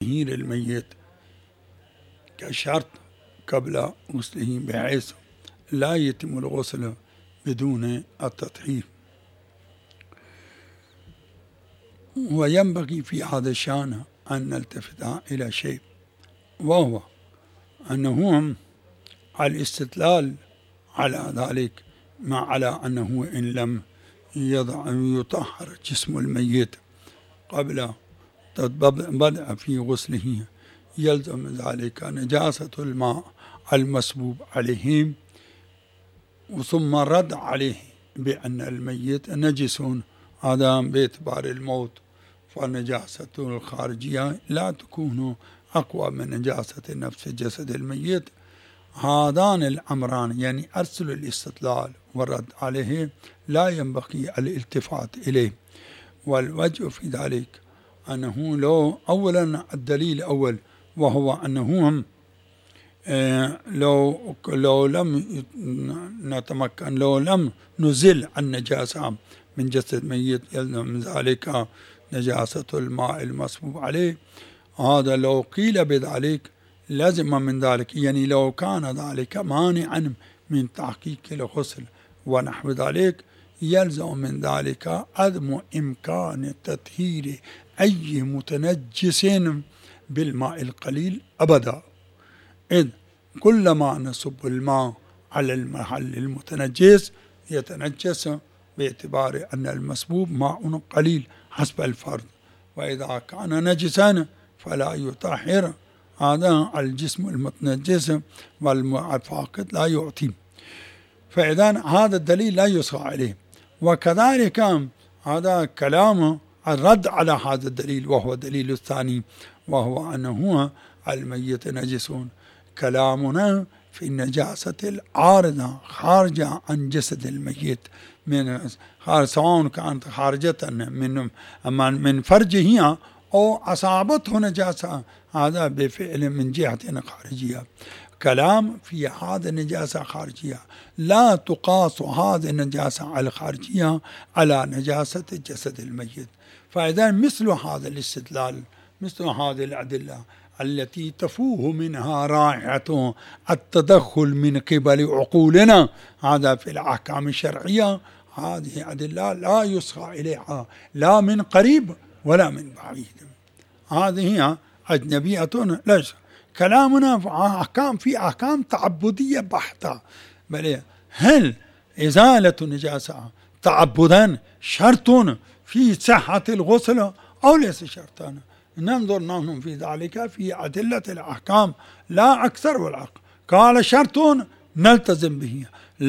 تطهير الميت كشرط قبل غسله، بحيث لا يتم الغسل بدون التطهير. وينبغي في هذا الشأن أن نلتفت إلى شيء، وهو أنه الاستدلال على ذلك، ما على أنه إن لم يطهر جسم الميت قبل بدء في غسله يلزم ذلك نجاسة الماء المسبوب عليه، ثم رد عليه بأن الميت نجس، هذا باعتبار الموت، فالنجاسة الخارجية لا تكون أقوى من نجاسة نفس جسد الميت. هذان الأمران يعني أرسل الاستدلال والرد عليه لا ينبغي الالتفات إليه. والوجه في ذلك أنه لو أولا الدليل الأول وهو أنه لو لم نتمكن، لو لم نزل النجاسة من جسد ميت يلزم من ذلك نجاسة الماء المصبوب عليه. هذا لو قيل بذلك لازم من ذلك، يعني لو كان ذلك مانعا من تحقيق الغسل ونحو ذلك يلزم من ذلك عدم إمكان تطهير أي متنجس بالماء القليل أبدا، إذ كلما نصب الماء على المحل المتنجس يتنجس باعتبار أن المسبوب ماء قليل حسب الفرد، وإذا كان نجسا فلا يطهر هذا الجسم المتنجس والفاقد لا يعطي. فإذا هذا الدليل لا يصغى عليه. وكذلك هذا كلام الرد على هذا الدليل، وهو الدليل الثاني، وهو أنه الميت نجس. كلامنا في النجاسة العارضة خارجة عن جسد الميت، من سواء كانت خارجة من فرجه أو أصابته نجاسة، هذا بفعل من جهة خارجية. كلام في هذا النجاسة خارجية، لا تقاس هذه النجاسة الخارجية على نجاسة جسد الميت. فإذا مثل هذا الاستدلال، مثل هذه الأدلة التي تفوه منها رائحة التدخل من قبل عقولنا هذا في الأحكام الشرعية، هذه أدلة لا يصغى إليها لا من قريب ولا من بعيد، هذه أجنبية ليس. كلامنا في أحكام تعبدية بحتة، بل هل إزالة النجاسة تعبدا شرط في صحة الغسل أو ليس شرطا؟ ننظر نحن في ذلك في أدلة الأحكام لا أكثر ولا أقل. قال شرط نلتزم به،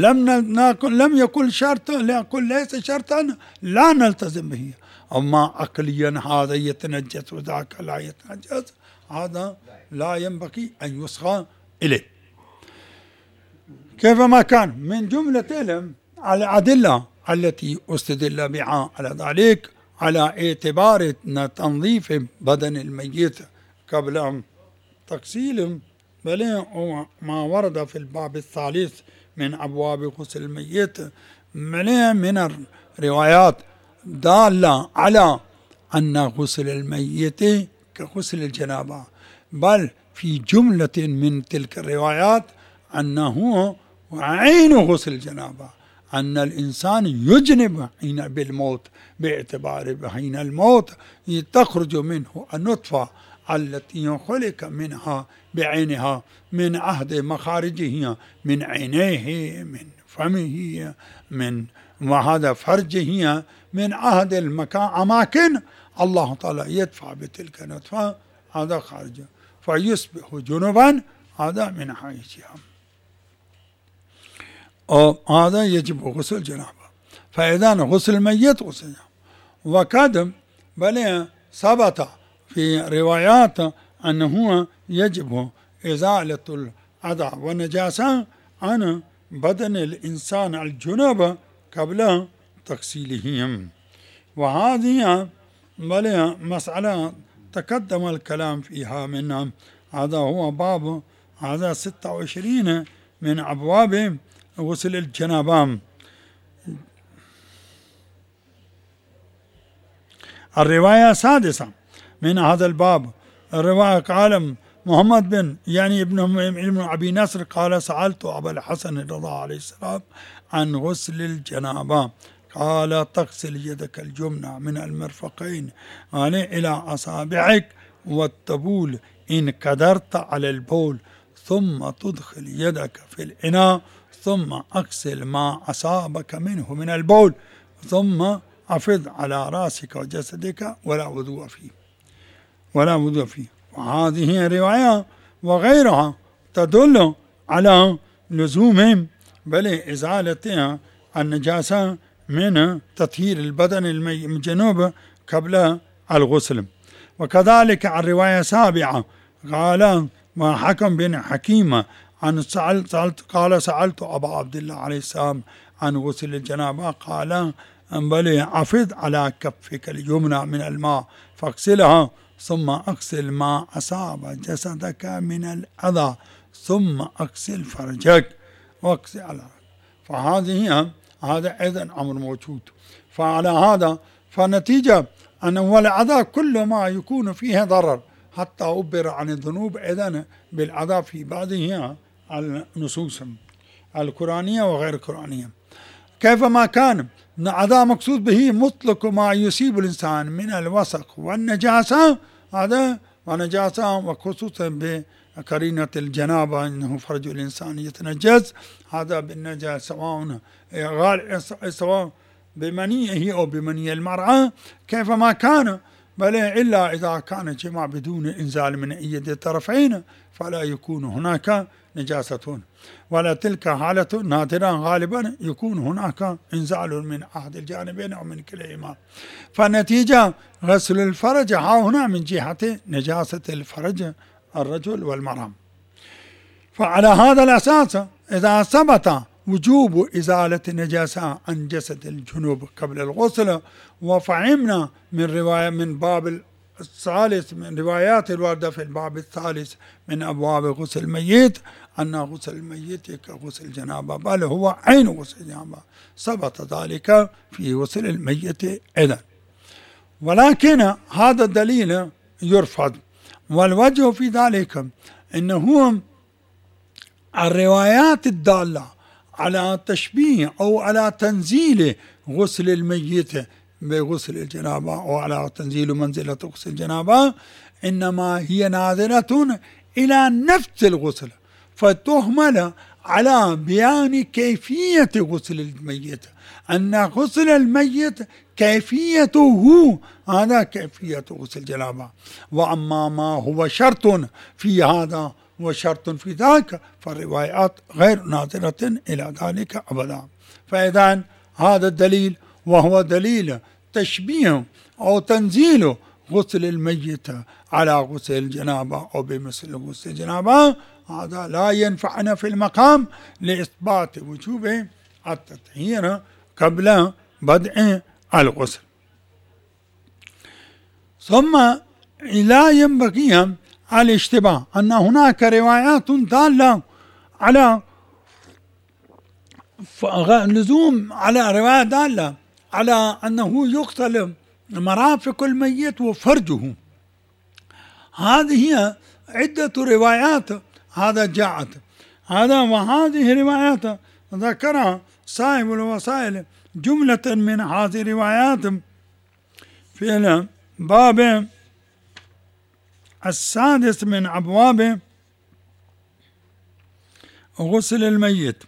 لم يكن شرطا ليكن ليس شرطا لا نلتزم به. أما عقليا هذا يتنجس وذاك لا يتنجس، هذا لا ينبغي أن يصغى إليه. كيفما كان من جملة الأدلة التي استدل بها على ذلك على اعتبار تنظيف بدن الميت قبل تغسيله، بل ما ورد في الباب الثالث من أبواب غسل الميت من الروايات دالة على أن غسل الميت كغسل الجنابة، بل في جملة من تلك الروايات أنه عين غسل الجنابة، أن الإنسان يجنب حين بالموت، باعتبار حين الموت تخرج منه النطفة التي خلق منها بعينها من عهد مخارجه، من عينيه، من فمه، من وهذا فرجه، من عهد أماكن الله تعالى يدفع بتلك النطفة، هذا خارج فيصبح جنبا، هذا من حيثها، هذا يجب غسل الجنابة. فإذا غسل الميت غسل، وقد بل ثبت في روايات أنه يجب إزالة الأذى والنجاسة عن بدن الإنسان الجنب قبل تغسيلهم. وهذه بل مسألة تقدم الكلام فيها منها، هذا هو باب هذا 26 من أبواب غسل الجنابة. الرواية السادسة من هذا الباب الرواية قال محمد بن يعني ابن أبي نصر قال سألت أبا الحسن الرضا عليه السلام عن غسل الجنابة، قال تغسل يدك اليمنى من المرفقين يعني إلى أصابعك والتبول إن قدرت على البول، ثم تدخل يدك في الإناء، ثم أغسل ما أصابك منه من البول، ثم أفض على رأسك وجسدك ولا وضوء فيه. وهذه رواية وغيرها تدل على لزوم بل إزالة النجاسة من تطهير البدن الجنوب قبل الغسل. وكذلك الرواية 7 قال ما حكم بن حكيم عن قال سألت أبا عبد الله عليه السلام عن غسل الجنابة، قال بل أفض على كفك اليمنى من الماء فاغسلها، ثم أغسل ما أصاب جسدك من الأذى، ثم أغسل فرجك واغسل على. هذا أيضا أمر موجود. فعلى هذا فنتيجة أنه الأذى كل ما يكون فيه ضرر، حتى عبر عن الذنوب إذن بالأذى في بعضها النصوص القرآنية وغير القرآنية. كيفما كان الأذى مقصود به مطلق ما يصيب الإنسان من الوسخ والنجاسة، هذا ونجاسة وخصوصا بقرينة الجنابة أنه فرج الإنسان يتنجس، هذا بالنجاسة سواء بمنيه أو بمني المرأة كيفما كان، بل إلا إذا كان جماع بدون إنزال من أي الطرفين فلا يكون هناك نجاسة، ولا تلك حالة نادرة، غالبا يكون هناك إنزال من أحد الجانبين أو من كليهما. فالنتيجة غسل الفرج هنا من جهة نجاسة الفرج الرجل والمرأة. فعلى هذا الأساس إذا ثبت وجوب إزالة النجاسة عن جسد الجنوب قبل الغسل، وفهمنا من باب الثالث من روايات الواردة في الباب الثالث من أبواب غسل الميت أن غسل الميت كغسل الجنابة، بل هو عين غسل الجنابة، ثبت ذلك في غسل الميت أيضا. ولكن هذا الدليل يرفض، والوجه في ذلك أنه الروايات الدالة على تشبيه أو على تنزيل غسل الميت بغسل الجنابة أو على تنزيل منزلة غسل الجنابة إنما هي ناظرة إلى نفس الغسل، فتهمل على بيان كيفية غسل الميت، أن غسل الميت كيفيته هذا كيفية غسل الجنابة، وأما ما هو شرط في هذا وشرط في ذاك فالروايات غير ناظرة إلى ذلك أبدا. فإذا هذا الدليل وهو دليل تشبيه أو تنزيل غسل الميت على غسل الجنابة أو بمثل غسل الجنابة، هذا لا ينفعنا في المقام لإثبات وجوب التطهير قبل بدء الغسل. ثم لا ينبغي الاشتباه أن هناك روايات دالة على لزوم على رواية دالة على أنه يغسل مرافق الميت وفرجه. هذه عدة روايات هذا جاءت وهذه روايات ذكرها صاحب الوسائل جملة من هذه الروايات في الباب السادس من أبواب غسل الميت.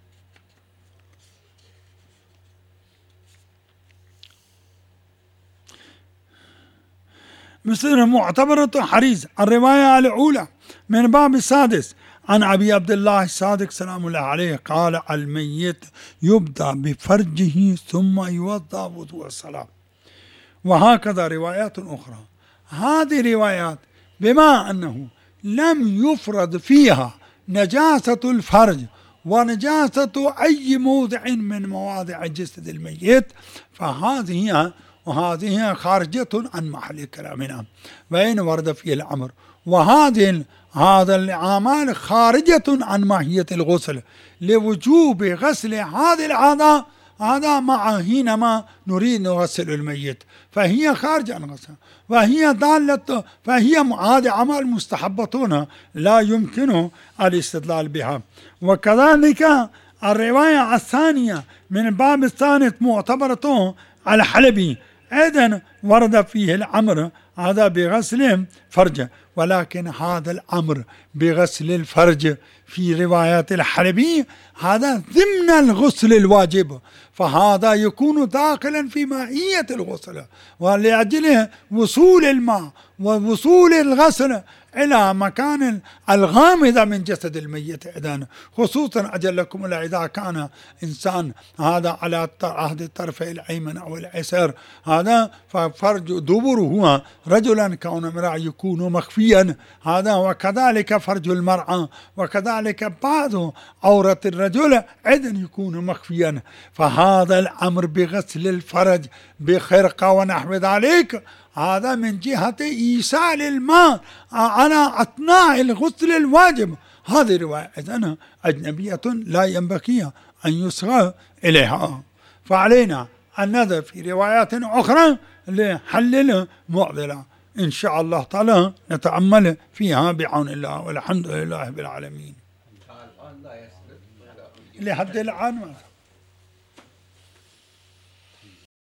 مثل معتبرة حريز الرواية الأولى من باب السادس عن أبي عبد الله الصادق سلام الله عليه قال الميت يبدأ بفرجه ثم يوضأ وضوء الصلاة. وهكذا روايات أخرى. هذه روايات بما أنه لم يفرض فيها نجاسة الفرج ونجاسة أي موضع من مواضع جسد الميت فهذه خارجة عن محل كلامنا وإن ورد فيه الأمر. هذا الأعمال خارجة عن ماهية الغسل لوجوب غسل هذه الأعضاء هذا مع حينما نريد نغسل الميت، فهي خارج عن غسل، وهي ضالة، فهي هذه أعمال مستحبة لا يمكن الاستدلال بها. وكذلك الرواية الثانية من باب الثالث معتبرة الحلبي أيضا ورد فيه الأمر هذا بغسل فرج، ولكن هذا الأمر بغسل الفرج في روايات الحلبي هذا ضمن الغسل الواجب، فهذا يكون داخلا في ماهية الغسل، ولأجل وصول الماء ووصول الغسل إلى مكان الغامضة من جسد الميت إذن، خصوصا أجلكم الله إذا كان إنسان هذا على عهد الطرف الأيمن أو الأيسر، هذا ففرج دبره هو رجلا كون امرأة يكون مخفيا هذا، وكذلك فرج المرأة، وكذلك بعض عورة الرجل إذن يكون مخفيا، فهذا الأمر بغسل الفرج بخرقة ونحو ذلك هذا من جهة إيصال الماء على أثناء الغسل الواجب. هذه رواية إذن أجنبية لا ينبغي أن يصغى إليها، فعلينا أن نذهب في روايات أخرى لحل المعضلة إن شاء الله تعالى، نتأمل فيها بعون الله، والحمد لله بالعالمين. لحد الآن